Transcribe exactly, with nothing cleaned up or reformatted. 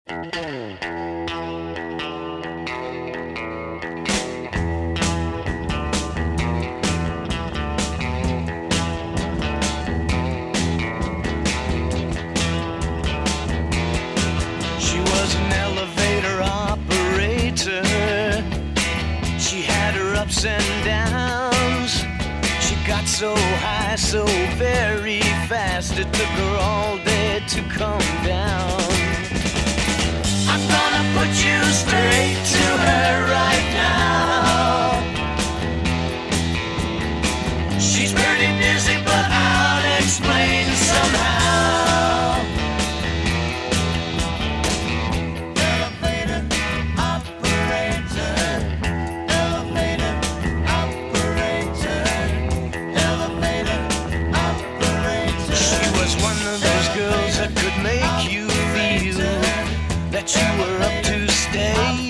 She was an elevator operator. She had her ups and downs. She got so high so very fast, it took her all day to come down. I'm gonna put you straight to her right now. She's pretty dizzy, but I'll explain somehow. Elevator operator, elevator operator, elevator operator. She was one of those girls that could make you feel that you were up to stay.